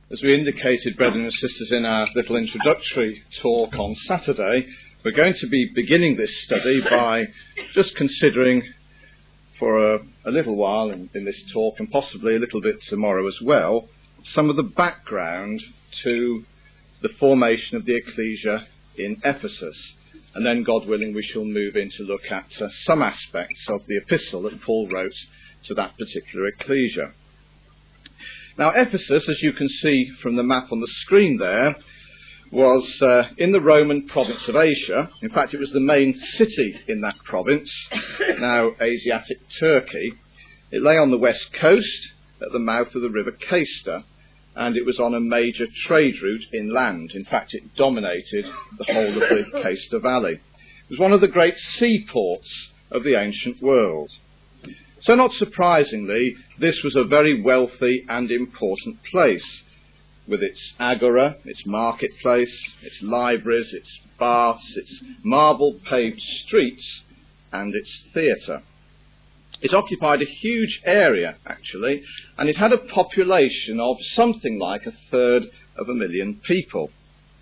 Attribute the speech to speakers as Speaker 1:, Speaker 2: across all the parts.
Speaker 1: As we indicated, brethren and sisters, in our little introductory talk on Saturday, we're going to be beginning this study by just considering for a little while in this talk, and possibly a little bit tomorrow as well, some of the background to the formation of the ecclesia in Ephesus. And then, God willing, we shall move in to look at some aspects of the epistle that Paul wrote to that particular ecclesia. Now, Ephesus, as you can see from the map on the screen there, was in the Roman province of Asia. In fact, it was the main city in that province, now Asiatic Turkey. It lay on the west coast at the mouth of the river Cayster, and it was on a major trade route inland. In fact, it dominated the whole of the Cayster Valley. It was one of the great seaports of the ancient world. So not surprisingly, this was a very wealthy and important place, with its agora, its marketplace, its libraries, its baths, its marble-paved streets, and its theatre. It occupied a huge area, actually, and it had a population of something like 1/3 people.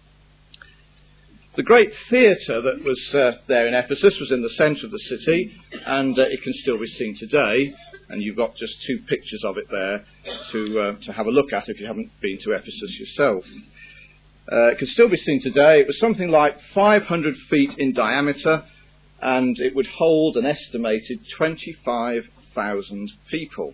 Speaker 1: The great theatre that was there in Ephesus was in the centre of the city, and it can still be seen today, and you've got just two pictures of it there to have a look at if you haven't been to Ephesus yourself. It can still be seen today. It was something like 500 feet in diameter, and it would hold an estimated 25,000 people.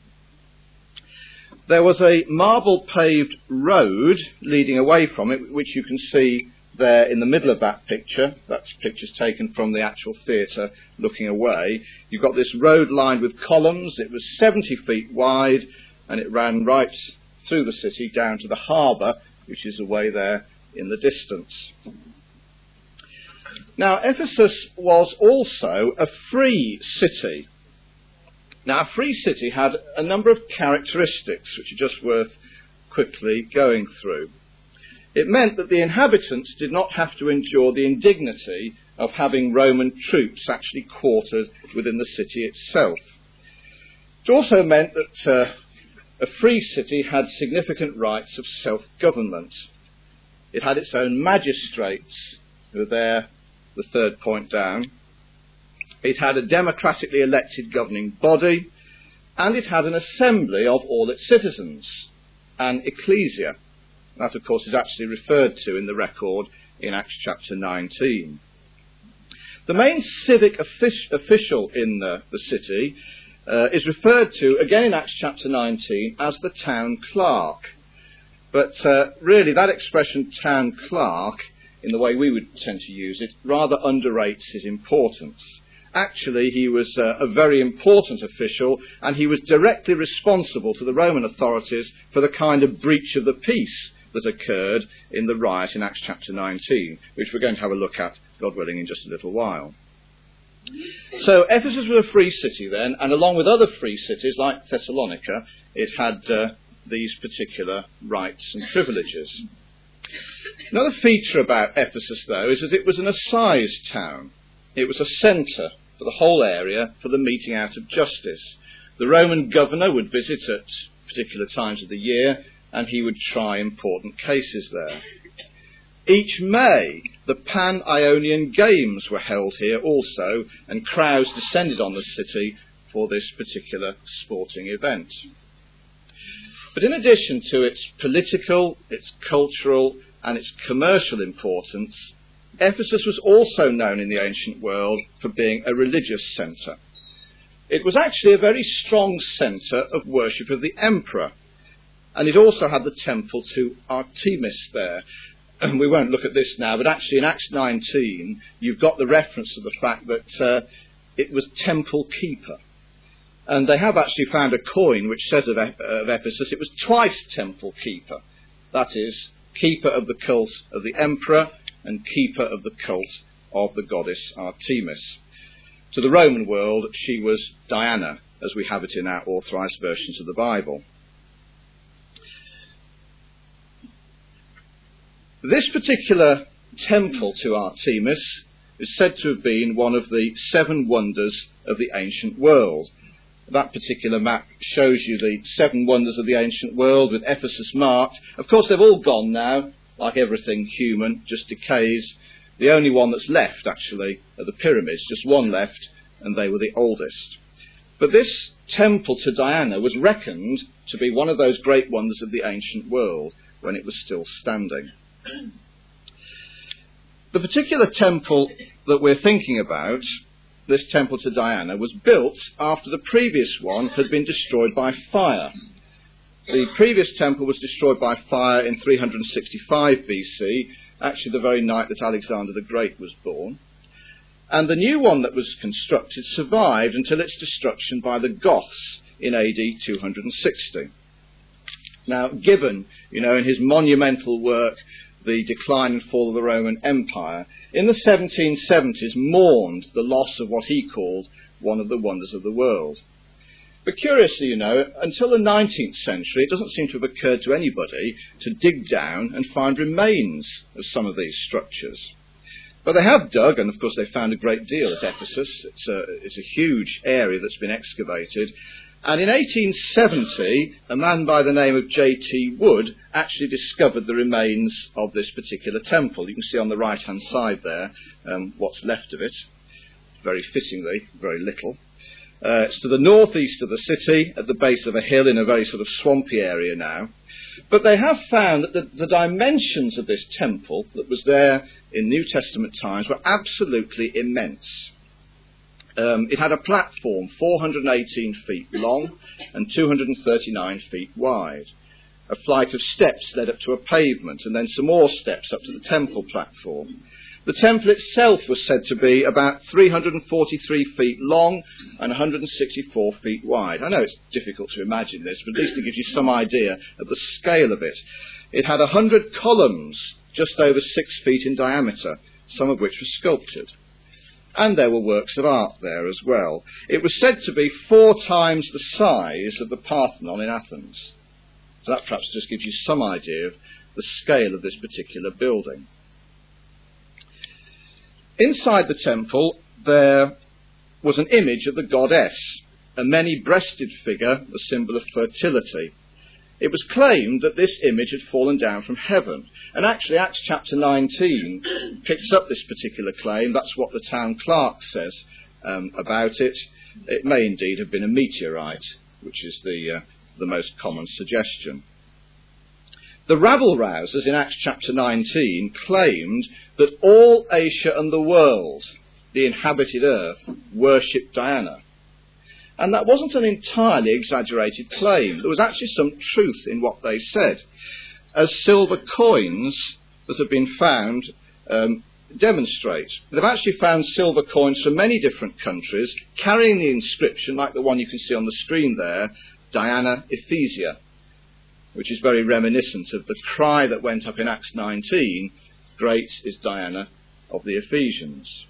Speaker 1: There was a marble-paved road leading away from it, which you can see there in the middle of that picture. That's pictures taken from the actual theatre looking away. You've got this road lined with columns. It was 70 feet wide, and it ran right through the city down to the harbour, which is away there in the distance. Now, Ephesus was also a free city. Now, a free city had a number of characteristics which are just worth quickly going through. It meant that the inhabitants did not have to endure the indignity of having Roman troops actually quartered within the city itself. It also meant that a free city had significant rights of self-government. It had its own magistrates, who are there, the third point down. It had a democratically elected governing body, and it had an assembly of all its citizens, an ecclesia. That, of course, is actually referred to in the record in Acts chapter 19. The main civic official in the city is referred to, again in Acts chapter 19, as the town clerk. But really, that expression, town clerk, in the way we would tend to use it, rather underrates his importance. Actually, he was a very important official, and he was directly responsible to the Roman authorities for the kind of breach of the peace that occurred in the riot in Acts chapter 19, which we're going to have a look at, God willing, in just a little while. So Ephesus was a free city then, and along with other free cities like Thessalonica, it had these particular rights and privileges. Another feature about Ephesus, though, is that it was an assize town. It was a centre for the whole area for the meting out of justice. The Roman governor would visit at particular times of the year, and he would try important cases there. Each May, the Pan-Ionian Games were held here also, and crowds descended on the city for this particular sporting event. But in addition to its political, its cultural, and its commercial importance, Ephesus was also known in the ancient world for being a religious centre. It was actually a very strong centre of worship of the emperor, and it also had the temple to Artemis there. And we won't look at this now, but actually in Acts 19, you've got the reference to the fact that it was temple keeper. And they have actually found a coin which says of Ephesus it was twice temple keeper. That is, keeper of the cult of the emperor and keeper of the cult of the goddess Artemis. To the Roman world, she was Diana, as we have it in our authorised versions of the Bible. This particular temple to Artemis is said to have been one of the 7 wonders of the ancient world. That particular map shows you the 7 wonders of the ancient world with Ephesus marked. Of course, they've all gone now, like everything human, just decays. The only one that's left, actually, are the pyramids, just one left, and they were the oldest. But this temple to Diana was reckoned to be one of those great wonders of the ancient world when it was still standing. The particular temple that we're thinking about, this temple to Diana, was built after the previous one had been destroyed by fire. The previous temple was destroyed by fire in 365 BC, actually the very night that Alexander the Great was born. And the new one that was constructed survived until its destruction by the Goths in AD 260. Now, Gibbon, in his monumental work, The Decline and Fall of the Roman Empire, in the 1770s mourned the loss of what he called one of the wonders of the world. But curiously, until the 19th century, it doesn't seem to have occurred to anybody to dig down and find remains of some of these structures. But they have dug, and of course they found a great deal at Ephesus. It's a huge area that's been excavated. And in 1870, a man by the name of J.T. Wood actually discovered the remains of this particular temple. You can see on the right-hand side there what's left of it. Very fittingly, very little. It's to the northeast of the city, at the base of a hill in a very sort of swampy area now. But they have found that the dimensions of this temple that was there in New Testament times were absolutely immense. It had a platform 418 feet long and 239 feet wide. A flight of steps led up to a pavement, and then some more steps up to the temple platform. The temple itself was said to be about 343 feet long and 164 feet wide. I know it's difficult to imagine this, but at least it gives you some idea of the scale of it. It had 100 columns, just over 6 feet in diameter, some of which were sculptured. And there were works of art there as well. It was said to be 4 times the size of the Parthenon in Athens. So that perhaps just gives you some idea of the scale of this particular building. Inside the temple, there was an image of the goddess, a many-breasted figure, a symbol of fertility. It was claimed that this image had fallen down from heaven. And actually, Acts chapter 19 picks up this particular claim. That's what the town clerk says about it. It may indeed have been a meteorite, which is the most common suggestion. The rabble-rousers in Acts chapter 19 claimed that all Asia and the world, the inhabited earth, worshipped Diana. And that wasn't an entirely exaggerated claim. There was actually some truth in what they said, as silver coins that have been found demonstrate. They've actually found silver coins from many different countries carrying the inscription, like the one you can see on the screen there, Diana Ephesia, which is very reminiscent of the cry that went up in Acts 19, "Great is Diana of the Ephesians."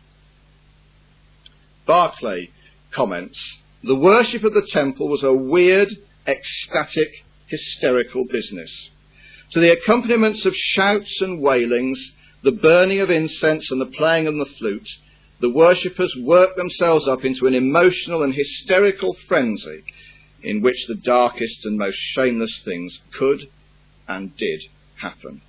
Speaker 1: Barclay comments, "The worship of the temple was a weird, ecstatic, hysterical business. To the accompaniments of shouts and wailings, the burning of incense and the playing of the flute, the worshippers worked themselves up into an emotional and hysterical frenzy in which the darkest and most shameless things could and did happen."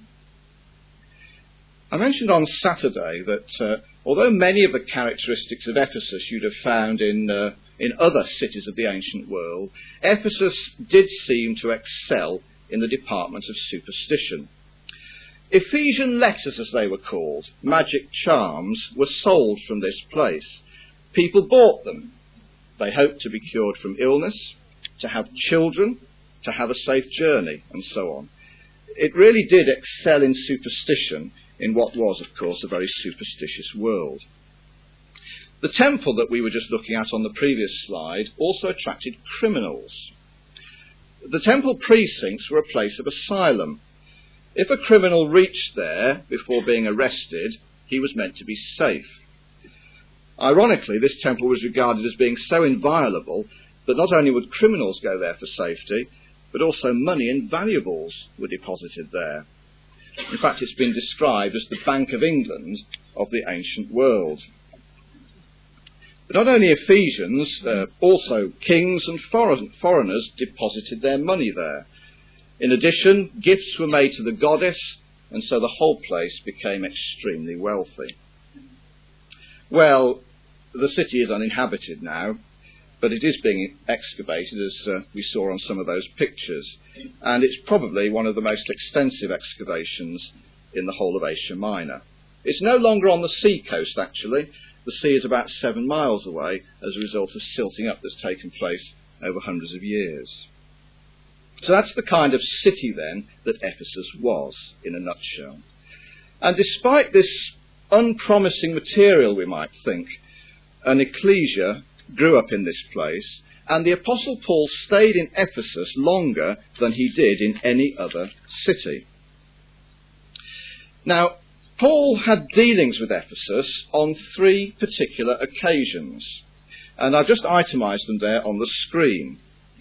Speaker 1: I mentioned on Saturday that although many of the characteristics of Ephesus you'd have found in other cities of the ancient world, Ephesus did seem to excel in the department of superstition. Ephesian letters, as they were called, magic charms, were sold from this place. People bought them. They hoped to be cured from illness, to have children, to have a safe journey, and so on. It really did excel in superstition in what was, of course, a very superstitious world. The temple that we were just looking at on the previous slide also attracted criminals. The temple precincts were a place of asylum. If a criminal reached there before being arrested, he was meant to be safe. Ironically, this temple was regarded as being so inviolable that not only would criminals go there for safety, but also money and valuables were deposited there. In fact, it's been described as the Bank of England of the ancient world. But not only Ephesians, also kings and foreigners deposited their money there. In addition, gifts were made to the goddess, and so the whole place became extremely wealthy. Well, the city is uninhabited now, but it is being excavated, as we saw on some of those pictures, and it's probably one of the most extensive excavations in the whole of Asia Minor. It's no longer on the sea coast, actually. The sea is about 7 miles away as a result of silting up that's taken place over hundreds of years. So that's the kind of city, then, that Ephesus was, in a nutshell. And despite this unpromising material, we might think, an ecclesia grew up in this place, and the Apostle Paul stayed in Ephesus longer than he did in any other city. Now, Paul had dealings with Ephesus on 3 particular occasions, and I've just itemised them there on the screen.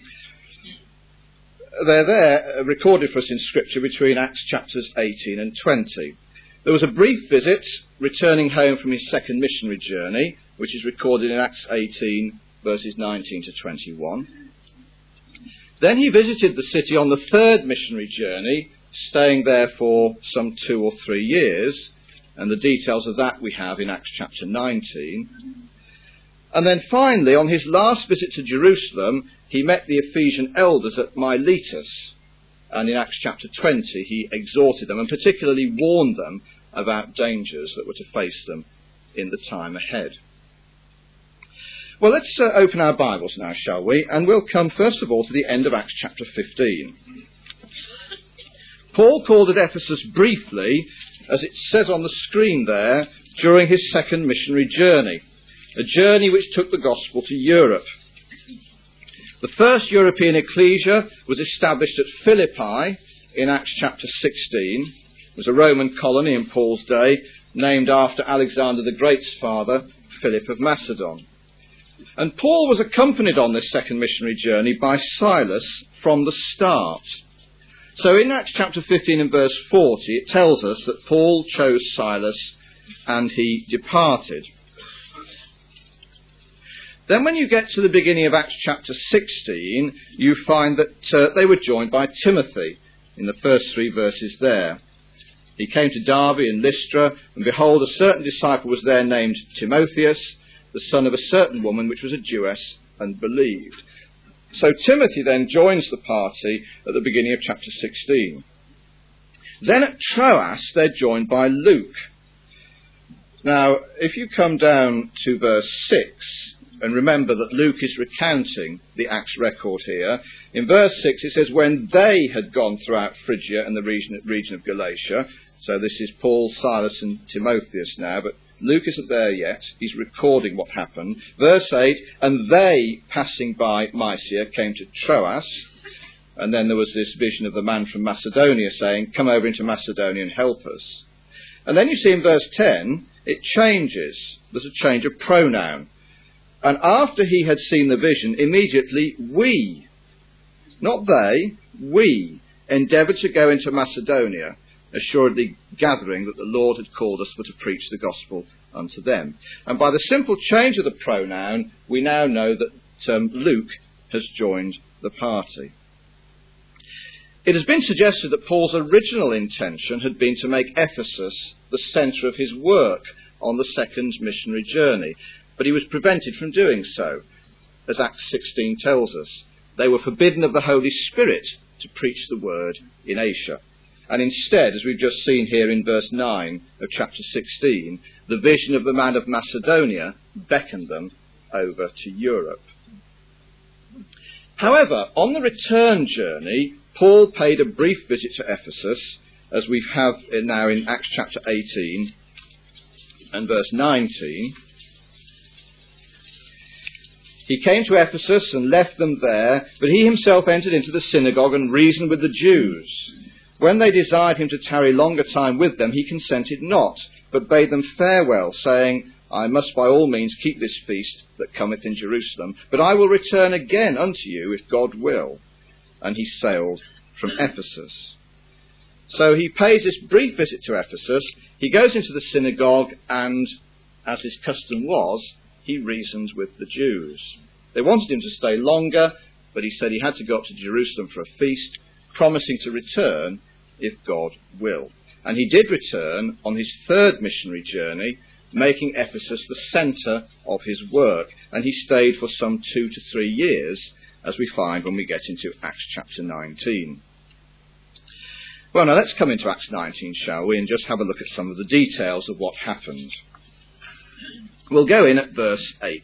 Speaker 1: They're there, recorded for us in Scripture between Acts chapters 18 and 20. There was a brief visit, returning home from his second missionary journey, which is recorded in Acts 18, verses 19 to 21. Then he visited the city on the third missionary journey, staying there for some 2 or 3 years, and the details of that we have in Acts chapter 19. And then finally, on his last visit to Jerusalem, he met the Ephesian elders at Miletus, and in Acts chapter 20 he exhorted them and particularly warned them about dangers that were to face them in the time ahead. Well, let's open our Bibles now, shall we? And we'll come first of all to the end of Acts chapter 15. Paul called at Ephesus briefly, as it says on the screen there, during his second missionary journey, a journey which took the gospel to Europe. The first European ecclesia was established at Philippi in Acts chapter 16. It was a Roman colony in Paul's day, named after Alexander the Great's father, Philip of Macedon. And Paul was accompanied on this second missionary journey by Silas from the start. So in Acts chapter 15 and verse 40, it tells us that Paul chose Silas and he departed. Then when you get to the beginning of Acts chapter 16, you find that they were joined by Timothy in the first 3 verses there. He came to Derbe and Lystra, and behold, a certain disciple was there named Timotheus, the son of a certain woman which was a Jewess and believed. So Timothy then joins the party at the beginning of chapter 16. Then at Troas they're joined by Luke. Now, if you come down to verse 6, and remember that Luke is recounting the Acts record here, in verse 6 it says, when they had gone throughout Phrygia and the region of Galatia, so this is Paul, Silas and Timotheus now, but Luke isn't there yet. He's recording what happened. Verse 8, and they, passing by Mysia, came to Troas. And then there was this vision of the man from Macedonia saying, come over into Macedonia and help us. And then you see in verse 10, it changes. There's a change of pronoun. And after he had seen the vision, immediately we, not they, we, endeavoured to go into Macedonia, assuredly gathering that the Lord had called us for to preach the gospel unto them. And by the simple change of the pronoun, we now know that Luke has joined the party. It has been suggested that Paul's original intention had been to make Ephesus the centre of his work on the second missionary journey, but he was prevented from doing so, as Acts 16 tells us. They were forbidden of the Holy Spirit to preach the word in Asia. And instead, as we've just seen here in verse 9 of chapter 16, the vision of the man of Macedonia beckoned them over to Europe. However, on the return journey, Paul paid a brief visit to Ephesus, as we have now in Acts chapter 18 and verse 19. He came to Ephesus and left them there, but he himself entered into the synagogue and reasoned with the Jews. When they desired him to tarry longer time with them, he consented not, but bade them farewell, saying, I must by all means keep this feast that cometh in Jerusalem, but I will return again unto you, if God will. And he sailed from Ephesus. So he pays this brief visit to Ephesus. He goes into the synagogue and, as his custom was, he reasoned with the Jews. They wanted him to stay longer, but he said he had to go up to Jerusalem for a feast, promising to return if God will. And he did return on his third missionary journey, making Ephesus the centre of his work. And he stayed for some 2 to 3 years, as we find when we get into Acts chapter 19. Well, now let's come into Acts 19, shall we, and just have a look at some of the details of what happened. We'll go in at verse 8.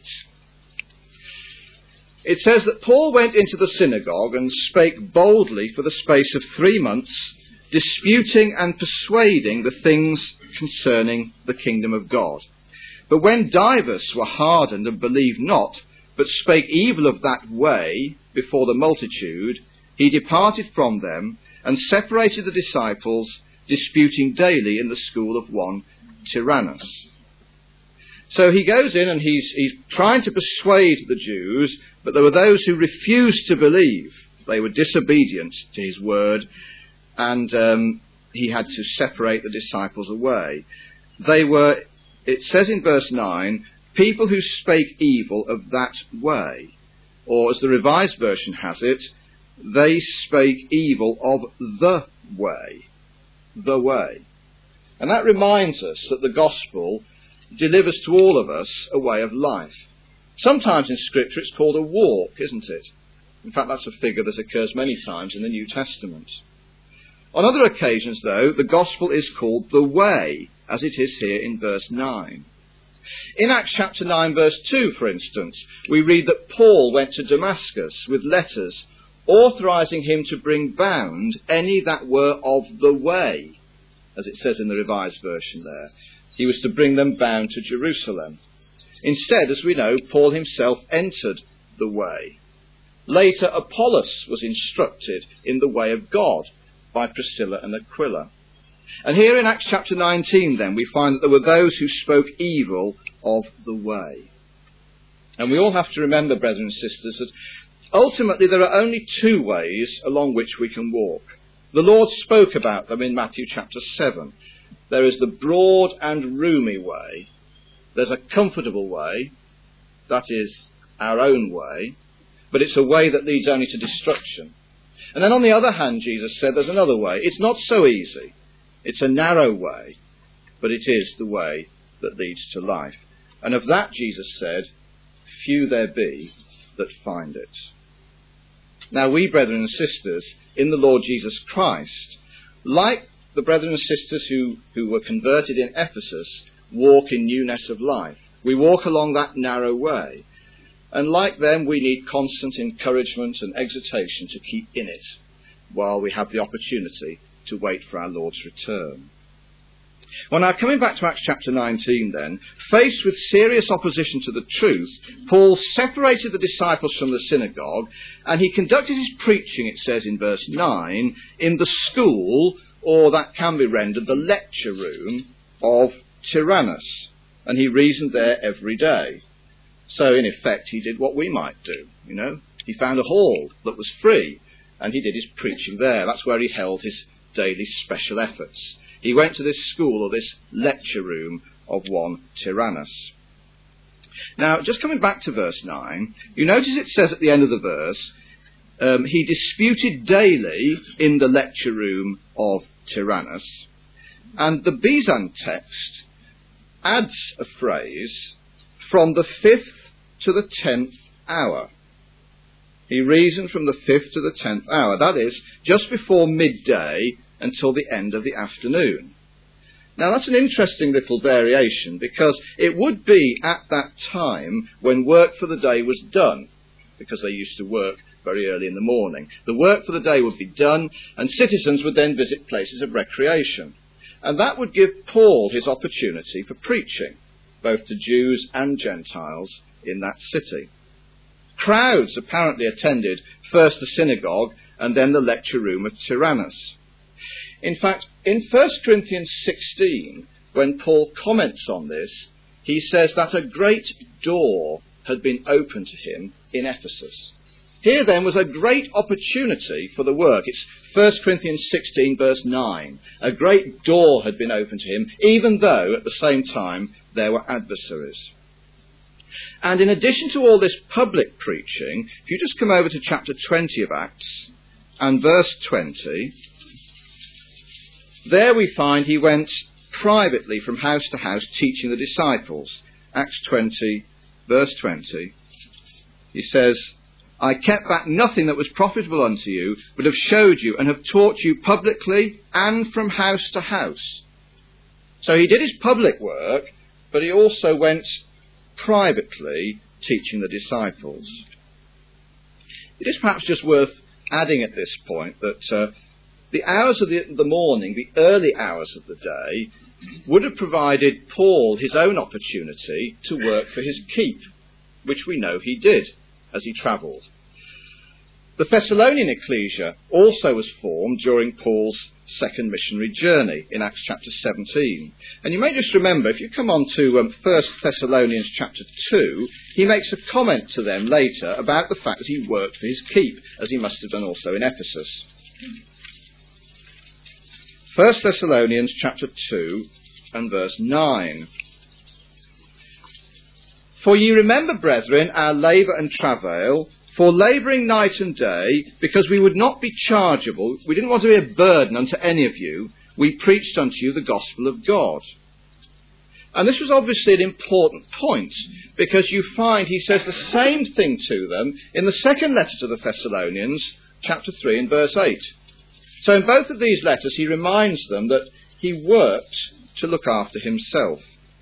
Speaker 1: It says that Paul went into the synagogue and spake boldly for the space of 3 months, disputing and persuading the things concerning the kingdom of God. But when divers were hardened and believed not, but spake evil of that way before the multitude, he departed from them and separated the disciples, disputing daily in the school of one Tyrannus. So he goes in and he's trying to persuade the Jews, but there were those who refused to believe. They were disobedient to his word, and he had to separate the disciples away. They were, it says in verse 9, people who spake evil of that way. Or as the Revised Version has it, they spake evil of the way. The way. And that reminds us that the gospel delivers to all of us a way of life. Sometimes in Scripture it's called a walk, isn't it? In fact, that's a figure that occurs many times in the New Testament. On other occasions, though, the gospel is called the way, as it is here in verse 9. In Acts chapter 9, verse 2, for instance, we read that Paul went to Damascus with letters authorizing him to bring bound any that were of the way, as it says in the Revised Version there. He was to bring them bound to Jerusalem. Instead, as we know, Paul himself entered the way. Later, Apollos was instructed in the way of God by Priscilla and Aquila. And here in Acts chapter 19, then, we find that there were those who spoke evil of the way. And we all have to remember, brethren and sisters, that ultimately there are only 2 ways along which we can walk. The Lord spoke about them in Matthew chapter 7. There is the broad and roomy way. There's a comfortable way, that is our own way, but it's a way that leads only to destruction. And then on the other hand, Jesus said there's another way. It's not so easy. It's a narrow way, but it is the way that leads to life. And of that, Jesus said, few there be that find it. Now we, brethren and sisters, in the Lord Jesus Christ, like the brethren and sisters who were converted in Ephesus, walk in newness of life. We walk along that narrow way. And like them, we need constant encouragement and exhortation to keep in it while we have the opportunity to wait for our Lord's return. Well, now, coming back to Acts chapter 19 then, faced with serious opposition to the truth, Paul separated the disciples from the synagogue, and he conducted his preaching, it says in verse 9, in the school, or that can be rendered the lecture room, of Tyrannus. And he reasoned there every day. So, in effect, he did what we might do, you know. He found a hall that was free, and he did his preaching there. That's where he held his daily special efforts. He went to this school or this lecture room of one Tyrannus. Now, just coming back to verse 9, you notice it says at the end of the verse, he disputed daily in the lecture room of Tyrannus. And the Besan text adds a phrase, from the 5th to the 10th hour. He reasoned from the 5th to the 10th hour. That is, just before midday until the end of the afternoon. Now that's an interesting little variation, because it would be at that time when work for the day was done, because they used to work very early in the morning. The work for the day would be done, and citizens would then visit places of recreation. And that would give Paul his opportunity for preaching, both to Jews and Gentiles in that city. Crowds apparently attended first the synagogue and then the lecture room of Tyrannus. In fact, in 1 Corinthians 16, when Paul comments on this, he says that a great door had been opened to him in Ephesus. Here then was a great opportunity for the work. It's 1 Corinthians 16 verse 9. A great door had been opened to him, even though at the same time there were adversaries. And in addition to all this public preaching, if you just come over to chapter 20 of Acts and verse 20, there we find he went privately from house to house teaching the disciples. Acts 20, verse 20, he says, I kept back nothing that was profitable unto you, but have showed you and have taught you publicly and from house to house. So he did his public work, but he also went privately teaching the disciples. It is perhaps just worth adding at this point that the hours of the morning, the early hours of the day, would have provided Paul his own opportunity to work for his keep, which we know he did as he travelled. The Thessalonian ecclesia also was formed during Paul's second missionary journey in Acts chapter 17. And you may just remember, if you come on to 1 Thessalonians chapter 2, he makes a comment to them later about the fact that he worked for his keep, as he must have done also in Ephesus. 1 Thessalonians chapter 2 and verse 9. For ye remember, brethren, our labour and travail, for labouring night and day, because we would not be chargeable, we didn't want to be a burden unto any of you, we preached unto you the gospel of God. And this was obviously an important point, because you find he says the same thing to them in the second letter to the Thessalonians, chapter 3 and verse 8. So in both of these letters he reminds them that he worked to look after himself.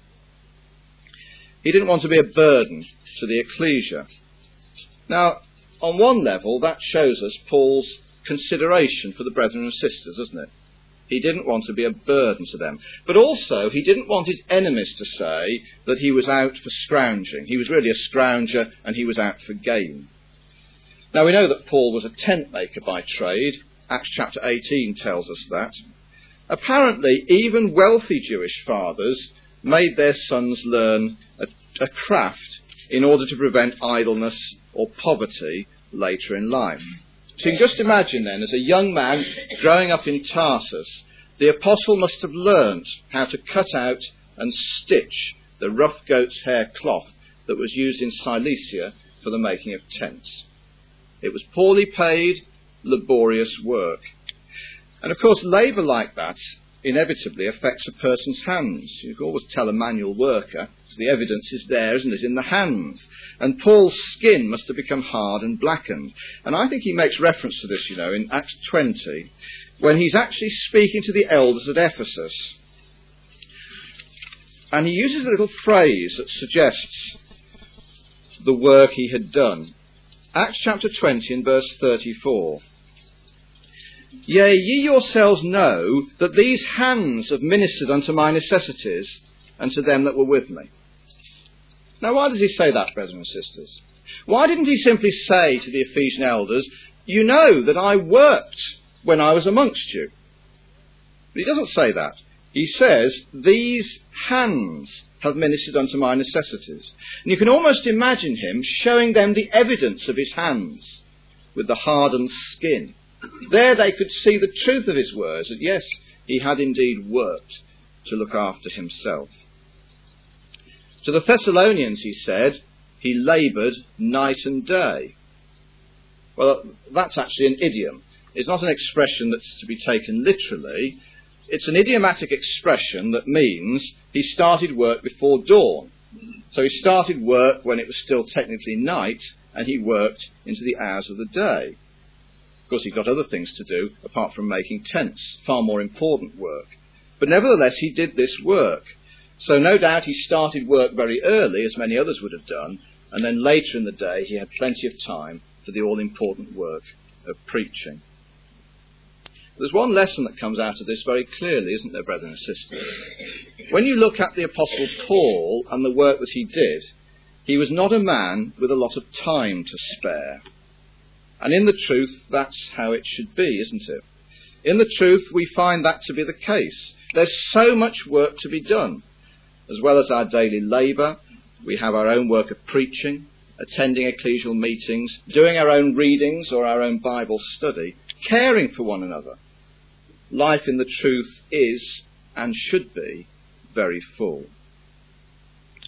Speaker 1: He didn't want to be a burden to the ecclesia. Now, on one level, that shows us Paul's consideration for the brethren and sisters, doesn't it? He didn't want to be a burden to them. But also, he didn't want his enemies to say that he was out for scrounging. He was really a scrounger and he was out for gain. Now, we know that Paul was a tent maker by trade. Acts chapter 18 tells us that. Apparently, even wealthy Jewish fathers made their sons learn a craft in order to prevent idleness or poverty later in life. So you can just imagine then, as a young man growing up in Tarsus, the apostle must have learnt how to cut out and stitch the rough goat's hair cloth that was used in Cilicia for the making of tents. It was poorly paid, laborious work. And of course, labour like that inevitably affects a person's hands. You can always tell a manual worker, because the evidence is there, isn't it, in the hands. And Paul's skin must have become hard and blackened. And I think he makes reference to this, in Acts 20, when he's actually speaking to the elders at Ephesus. And he uses a little phrase that suggests the work he had done. Acts chapter 20 and verse 34. Yea, ye yourselves know that these hands have ministered unto my necessities and to them that were with me. Now, why does he say that, brethren and sisters? Why didn't he simply say to the Ephesian elders, you know that I worked when I was amongst you? But he doesn't say that. He says, these hands have ministered unto my necessities. And you can almost imagine him showing them the evidence of his hands with the hardened skin. There they could see the truth of his words, that yes, he had indeed worked to look after himself. To the Thessalonians, he said, he laboured night and day. Well, that's actually an idiom. It's not an expression that's to be taken literally. It's an idiomatic expression that means he started work before dawn. So he started work when it was still technically night, and he worked into the hours of the day. Of course, he got other things to do apart from making tents, far more important work. But nevertheless, he did this work. So no doubt he started work very early, as many others would have done, and then later in the day he had plenty of time for the all-important work of preaching. There's one lesson that comes out of this very clearly, isn't there, brethren and sisters? When you look at the Apostle Paul and the work that he did, he was not a man with a lot of time to spare. And in the truth, that's how it should be, isn't it? In the truth, we find that to be the case. There's so much work to be done. As well as our daily labour, we have our own work of preaching, attending ecclesial meetings, doing our own readings or our own Bible study, caring for one another. Life in the truth is, and should be, very full.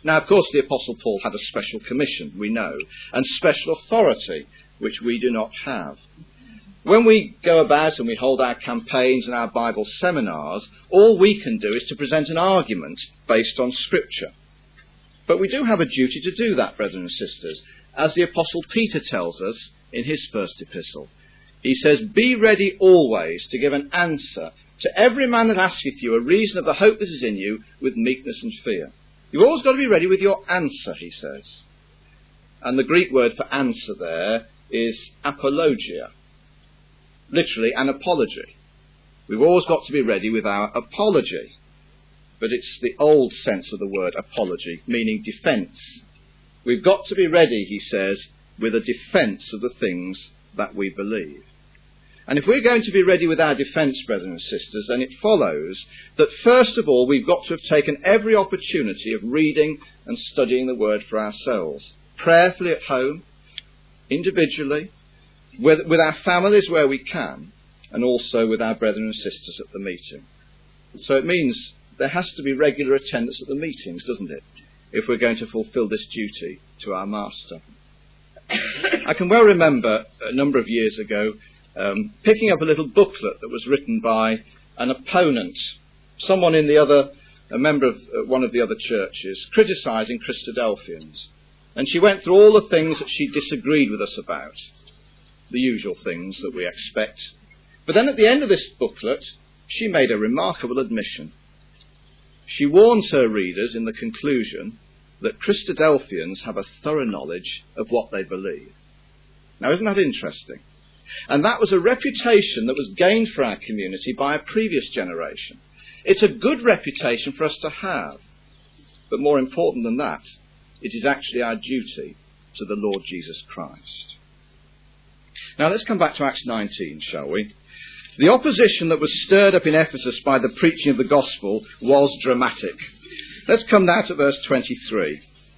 Speaker 1: Now, of course, the Apostle Paul had a special commission, we know, and special authority, which we do not have. When we go about and we hold our campaigns and our Bible seminars, all we can do is to present an argument based on Scripture. But we do have a duty to do that, brethren and sisters, as the Apostle Peter tells us in his first epistle. He says, "Be ready always to give an answer to every man that asketh you a reason of the hope that is in you with meekness and fear." You've always got to be ready with your answer, he says. And the Greek word for answer there is apologia. Literally, an apology. We've always got to be ready with our apology. But it's the old sense of the word apology, meaning defence. We've got to be ready, he says, with a defence of the things that we believe. And if we're going to be ready with our defence, brethren and sisters, then it follows that first of all we've got to have taken every opportunity of reading and studying the Word for ourselves, prayerfully at home, individually, with our families where we can, and also with our brethren and sisters at the meeting. So it means there has to be regular attendance at the meetings, doesn't it, if we're going to fulfil this duty to our Master. I can well remember a number of years ago picking up a little booklet that was written by an opponent, someone in a member of one of the other churches, criticising Christadelphians. And she went through all the things that she disagreed with us about, the usual things that we expect. But then at the end of this booklet, she made a remarkable admission. She warns her readers in the conclusion that Christadelphians have a thorough knowledge of what they believe. Now, isn't that interesting? And that was a reputation that was gained for our community by a previous generation. It's a good reputation for us to have. But more important than that, it is actually our duty to the Lord Jesus Christ. Now let's come back to Acts 19, shall we? The opposition that was stirred up in Ephesus by the preaching of the gospel was dramatic. Let's come now to verse 23.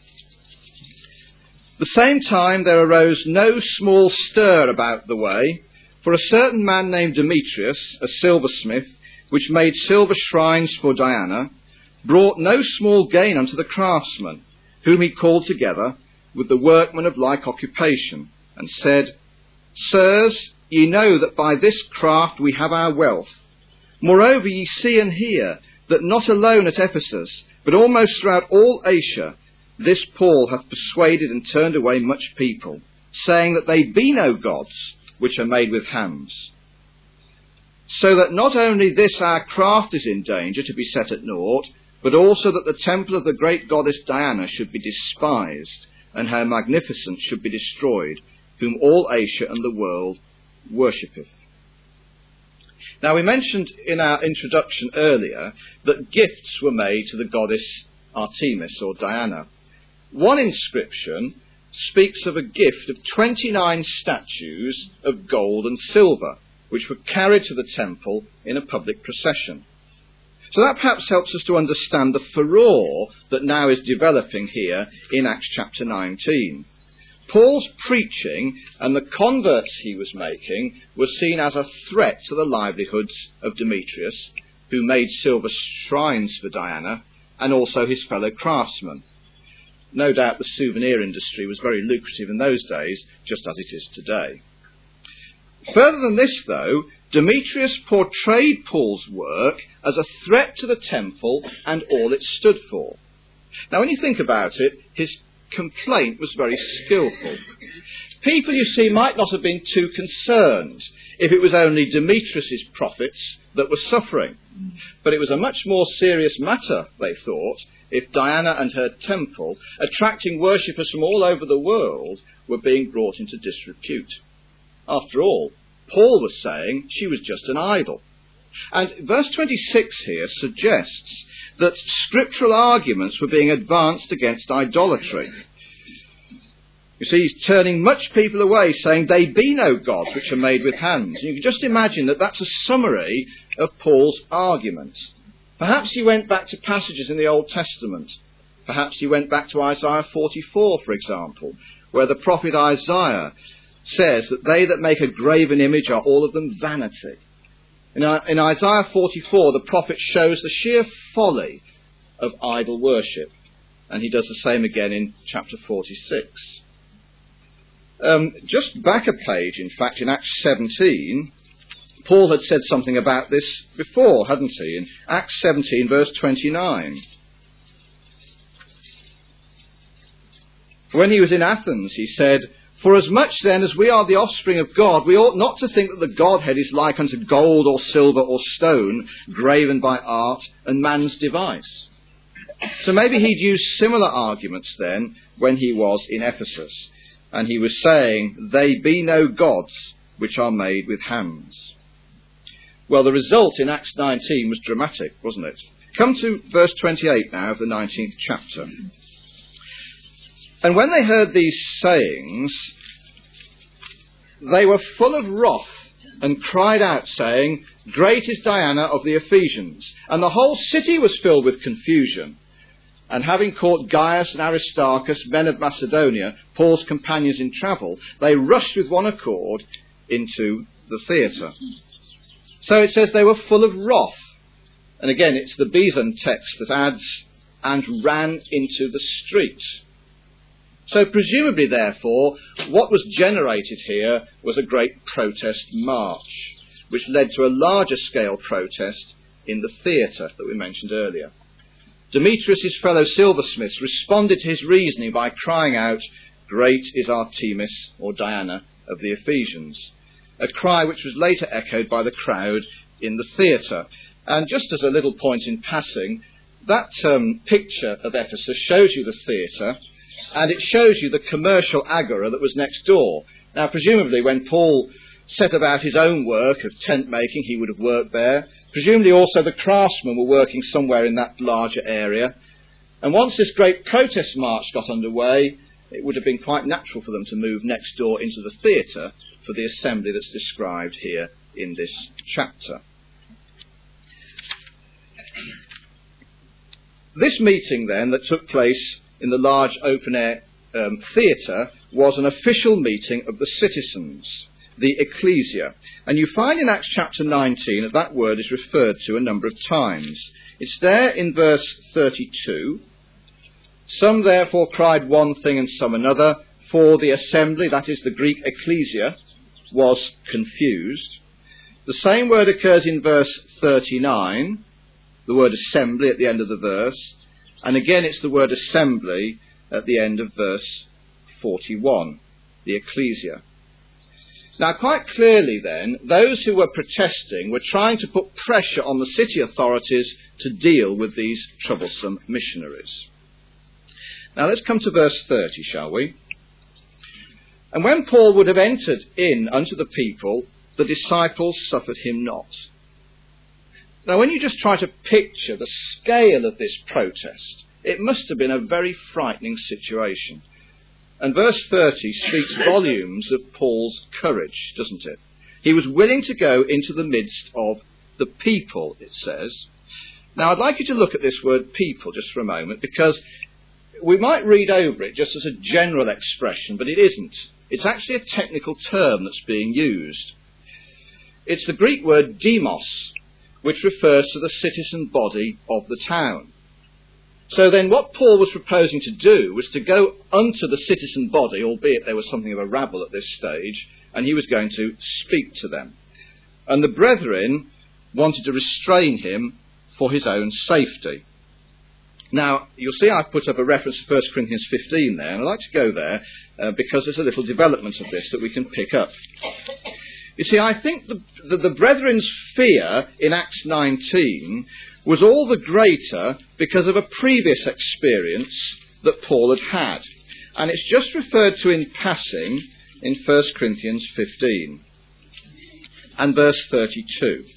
Speaker 1: The same time there arose no small stir about the way, for a certain man named Demetrius, a silversmith, which made silver shrines for Diana, brought no small gain unto the craftsmen, whom he called together with the workmen of like occupation, and said, Sirs, ye know that by this craft we have our wealth. Moreover ye see and hear that not alone at Ephesus, but almost throughout all Asia, this Paul hath persuaded and turned away much people, saying that they be no gods which are made with hands. So that not only this our craft is in danger to be set at naught, but also that the temple of the great goddess Diana should be despised, and her magnificence should be destroyed, whom all Asia and the world worshippeth. Now we mentioned in our introduction earlier that gifts were made to the goddess Artemis or Diana. One inscription speaks of a gift of 29 statues of gold and silver, which were carried to the temple in a public procession. So that perhaps helps us to understand the furore that now is developing here in Acts chapter 19. Paul's preaching and the converts he was making were seen as a threat to the livelihoods of Demetrius, who made silver shrines for Diana, and also his fellow craftsmen. No doubt the souvenir industry was very lucrative in those days, just as it is today. Further than this, though, Demetrius portrayed Paul's work as a threat to the temple and all it stood for. Now, when you think about it, his complaint was very skillful. People, you see, might not have been too concerned if it was only Demetrius's profits that were suffering. But it was a much more serious matter, they thought, if Diana and her temple, attracting worshippers from all over the world, were being brought into disrepute. After all, Paul was saying she was just an idol. And verse 26 here suggests that scriptural arguments were being advanced against idolatry. You see, he's turning much people away, saying they be no gods which are made with hands. And you can just imagine that that's a summary of Paul's argument. Perhaps he went back to passages in the Old Testament. Perhaps he went back to Isaiah 44, for example, where the prophet Isaiah says that they that make a graven image are all of them vanity. In Isaiah 44, the prophet shows the sheer folly of idol worship. And he does the same again in chapter 46. Just back a page, in fact, in Acts 17, Paul had said something about this before, hadn't he? In Acts 17, verse 29. When he was in Athens, he said, "For as much then as we are the offspring of God, we ought not to think that the Godhead is like unto gold or silver or stone, graven by art and man's device." So maybe he'd used similar arguments then when he was in Ephesus. And he was saying, "They be no gods which are made with hands." Well, the result in Acts 19 was dramatic, wasn't it? Come to verse 28 now of the 19th chapter. "And when they heard these sayings, they were full of wrath and cried out, saying, Great is Diana of the Ephesians. And the whole city was filled with confusion. And having caught Gaius and Aristarchus, men of Macedonia, Paul's companions in travel, they rushed with one accord into the theatre." So it says they were full of wrath. And again, it's the Besan text that adds, "and ran into the street." So presumably, therefore, what was generated here was a great protest march, which led to a larger scale protest in the theatre that we mentioned earlier. Demetrius, his fellow silversmiths, responded to his reasoning by crying out, "Great is Artemis," or Diana, "of the Ephesians," a cry which was later echoed by the crowd in the theatre. And just as a little point in passing, that picture of Ephesus shows you the theatre, and it shows you the commercial agora that was next door. Now, presumably, when Paul set about his own work of tent making, he would have worked there. Presumably also the craftsmen were working somewhere in that larger area. And once this great protest march got underway, it would have been quite natural for them to move next door into the theatre for the assembly that's described here in this chapter. This meeting then that took place in the large open-air theatre was an official meeting of the citizens, the ecclesia. And you find in Acts chapter 19 that word is referred to a number of times. It's there in verse 32. "Some therefore cried one thing and some another, for the assembly," that is the Greek ecclesia, "was confused." The same word occurs in verse 39, the word assembly at the end of the verse. And again it's the word assembly at the end of verse 41, the ecclesia. Now, quite clearly then, those who were protesting were trying to put pressure on the city authorities to deal with these troublesome missionaries. Now, let's come to verse 30, shall we? "And when Paul would have entered in unto the people, the disciples suffered him not." Now, when you just try to picture the scale of this protest, it must have been a very frightening situation. And verse 30 speaks volumes of Paul's courage, doesn't it? He was willing to go into the midst of the people, it says. Now, I'd like you to look at this word people just for a moment, because we might read over it just as a general expression, but it isn't. It's actually a technical term that's being used. It's the Greek word demos, which refers to the citizen body of the town. So then what Paul was proposing to do was to go unto the citizen body, albeit there was something of a rabble at this stage, and he was going to speak to them. And the brethren wanted to restrain him for his own safety. Now, you'll see I've put up a reference to 1 Corinthians 15 there, and I'd like to go there because there's a little development of this that we can pick up. You see, I think the brethren's fear in Acts 19 was all the greater because of a previous experience that Paul had had. And it's just referred to in passing in 1 Corinthians 15 and verse 32,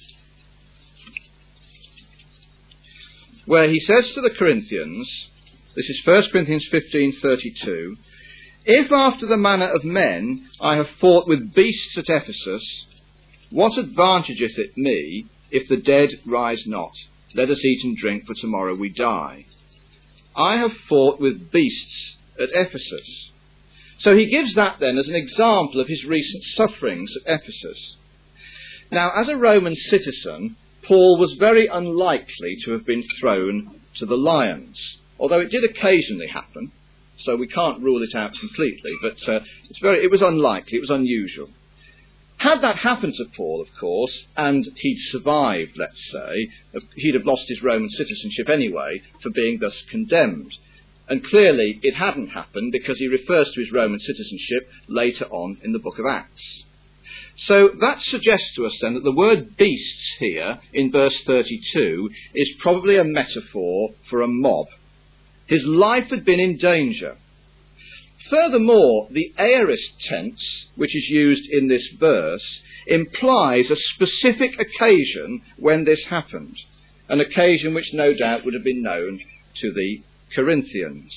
Speaker 1: where he says to the Corinthians, this is 1 Corinthians 15:32, "If after the manner of men I have fought with beasts at Ephesus, what advantageth it me if the dead rise not? Let us eat and drink, for tomorrow we die. I have fought with beasts at Ephesus." So he gives that then as an example of his recent sufferings at Ephesus. Now, as a Roman citizen, Paul was very unlikely to have been thrown to the lions. although it did occasionally happen, so we can't rule it out completely, but it was unlikely, it was unusual. Had that happened to Paul, of course, and he'd survived, let's say, he'd have lost his Roman citizenship anyway for being thus condemned. And clearly it hadn't happened because he refers to his Roman citizenship later on in the book of Acts. So that suggests to us then that the word beasts here in verse 32 is probably a metaphor for a mob. His life had been in danger. Furthermore, the aorist tense, which is used in this verse, implies a specific occasion when this happened, an occasion which no doubt would have been known to the Corinthians.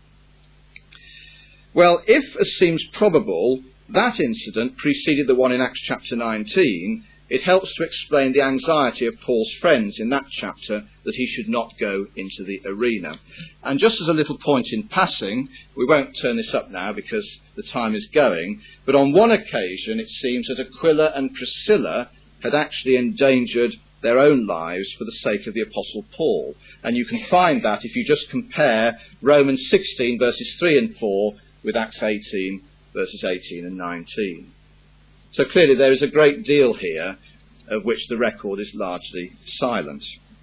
Speaker 1: Well, if, as seems probable, that incident preceded the one in Acts chapter 19, it helps to explain the anxiety of Paul's friends in that chapter that he should not go into the arena. And just as a little point in passing, we won't turn this up now because the time is going, but on one occasion it seems that Aquila and Priscilla had actually endangered their own lives for the sake of the Apostle Paul. And you can find that if you just compare Romans 16 verses 3 and 4 with Acts 18 verses 18 and 19. So clearly there is a great deal here of which the record is largely silent.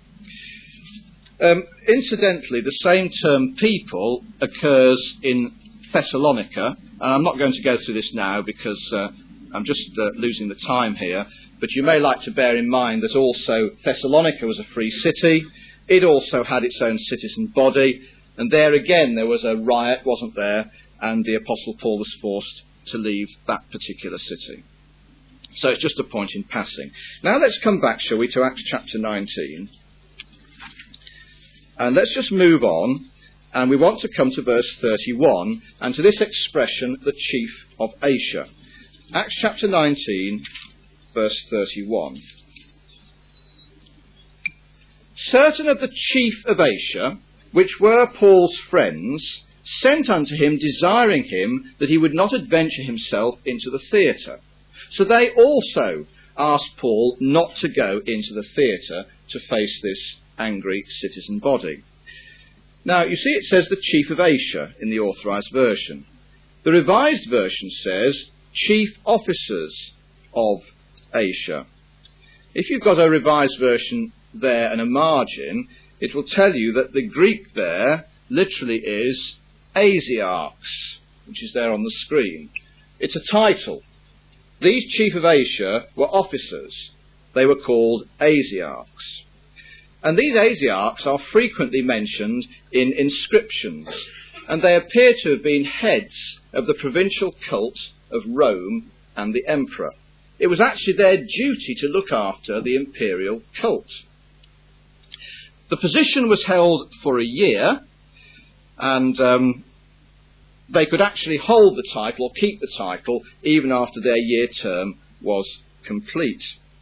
Speaker 1: Incidentally, the same term people occurs in Thessalonica, and I'm not going to go through this now because I'm just losing the time here, but you may like to bear in mind that also Thessalonica was a free city. It also had its own citizen body, and there again there was a riot, wasn't there, and the Apostle Paul was forced to leave that particular city. So it's just a point in passing. Now let's come back, shall we, to Acts chapter 19. And let's just move on. And we want to come to verse 31 and to this expression, the chief of Asia. Acts chapter 19, verse 31. Certain of the chief of Asia, which were Paul's friends, sent unto him, desiring him that he would not adventure himself into the theatre. So they also asked Paul not to go into the theatre to face this angry citizen body. Now, you see it says the chief of Asia in the authorised version. The revised version says chief officers of Asia. If you've got a revised version there and a margin, it will tell you that the Greek there literally is Asiarchs, which is there on the screen. It's a title. These chief of Asia were officers. They were called Asiarchs. And these Asiarchs are frequently mentioned in inscriptions, and they appear to have been heads of the provincial cult of Rome and the emperor. It was actually their duty to look after the imperial cult. The position was held for a year, and they could actually hold the title or keep the title even after their year term was complete.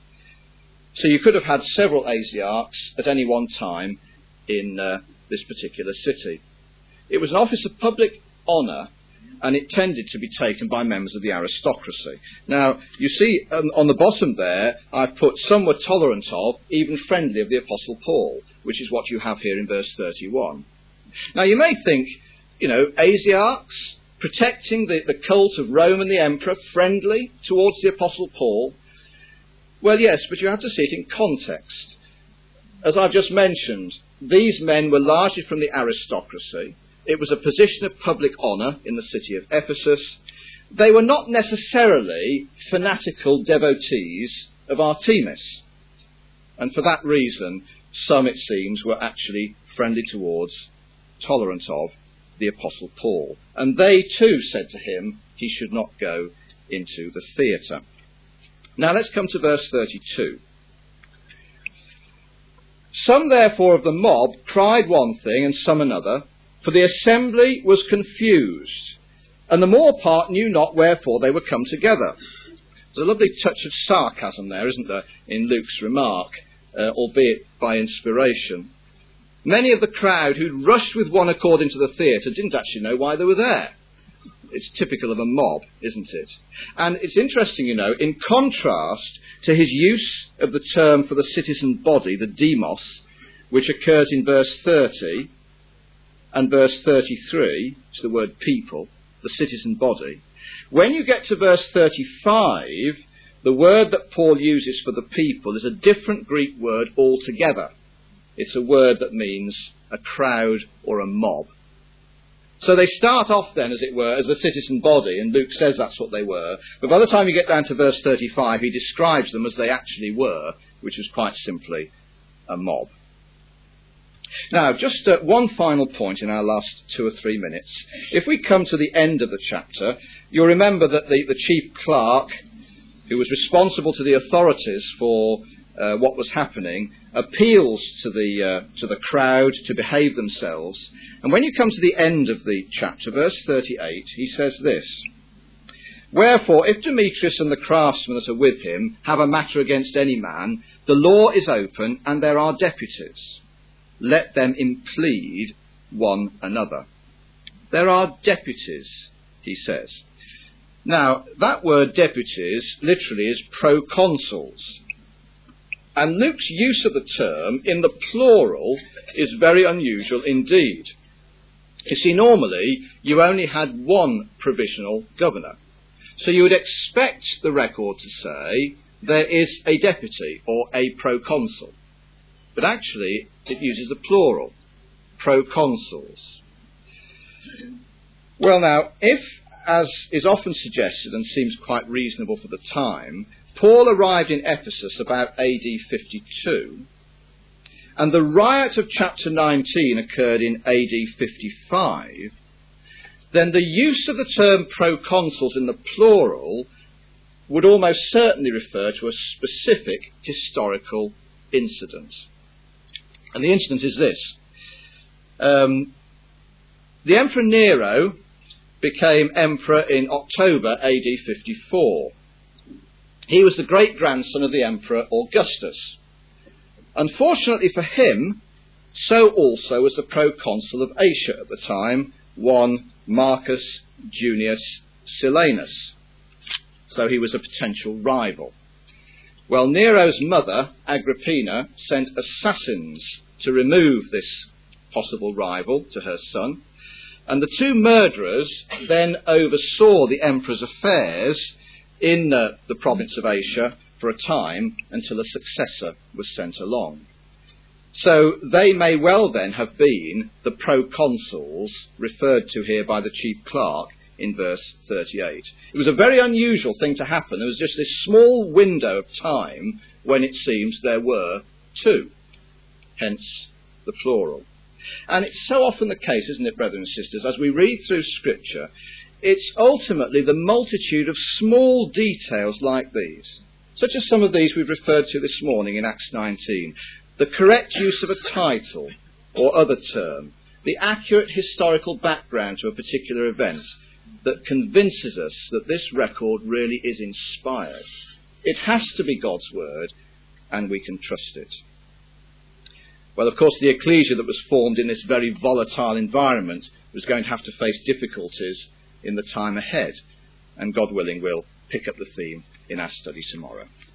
Speaker 1: So you could have had several Asiarchs at any one time in this particular city. It was an office of public honour, and it tended to be taken by members of the aristocracy. Now, you see on the bottom there, I've put some were tolerant of, even friendly of the Apostle Paul, which is what you have here in verse 31. Now, you may think, Asiarchs protecting the cult of Rome and the emperor, friendly towards the Apostle Paul. Well, yes, but you have to see it in context. As I've just mentioned, these men were largely from the aristocracy. It was a position of public honour in the city of Ephesus. They were not necessarily fanatical devotees of Artemis. And for that reason, some, it seems, were actually friendly towards, tolerant of, the Apostle Paul. And they too said to him he should not go into the theatre. Now let's come to verse 32. Some therefore of the mob cried one thing and some another, for the assembly was confused, and the more part knew not wherefore they were come together. There's a lovely touch of sarcasm there, isn't there, in Luke's remark, albeit by inspiration. Many of the crowd who'd rushed with one accord into the theatre didn't actually know why they were there. It's typical of a mob, isn't it? And it's interesting, in contrast to his use of the term for the citizen body, the demos, which occurs in verse 30, and verse 33, it's the word people, the citizen body. When you get to verse 35, the word that Paul uses for the people is a different Greek word altogether. It's a word that means a crowd or a mob. So they start off then, as it were, as a citizen body, and Luke says that's what they were. But by the time you get down to verse 35, he describes them as they actually were, which was quite simply a mob. Now, just one final point in our last 2 or 3 minutes. If we come to the end of the chapter, you'll remember that the chief clerk, who was responsible to the authorities for what was happening, appeals to the crowd to behave themselves. And when you come to the end of the chapter, verse 38, he says this: "Wherefore, if Demetrius and the craftsmen that are with him have a matter against any man, the law is open, and there are deputies. Let them implead one another." There are deputies, he says. Now, that word deputies literally is proconsuls. And Luke's use of the term in the plural is very unusual indeed. You see, normally you only had one provisional governor. So you would expect the record to say there is a deputy or a proconsul. But actually it uses a plural, proconsuls. Well now, if, as is often suggested and seems quite reasonable for the time, Paul arrived in Ephesus about AD 52, and the riot of chapter 19 occurred in AD 55, then the use of the term proconsuls in the plural would almost certainly refer to a specific historical incident. And the incident is this. The Emperor Nero became emperor in October AD 54. He was the great-grandson of the Emperor Augustus. Unfortunately for him, so also was the proconsul of Asia at the time, one Marcus Junius Silanus. So he was a potential rival. Well, Nero's mother, Agrippina, sent assassins to remove this possible rival to her son, and the two murderers then oversaw the emperor's affairs in the province of Asia for a time until a successor was sent along. So they may well then have been the proconsuls referred to here by the chief clerk in verse 38. It was a very unusual thing to happen. There was just this small window of time when it seems there were two, hence the plural. And it's so often the case, isn't it, brothers and sisters, as we read through Scripture, it's ultimately the multitude of small details like these, such as some of these we've referred to this morning in Acts 19, the correct use of a title or other term, the accurate historical background to a particular event, that convinces us that this record really is inspired. It has to be God's word, and we can trust it. Well, of course, the ecclesia that was formed in this very volatile environment was going to have to face difficulties in the time ahead, and God willing, we'll pick up the theme in our study tomorrow.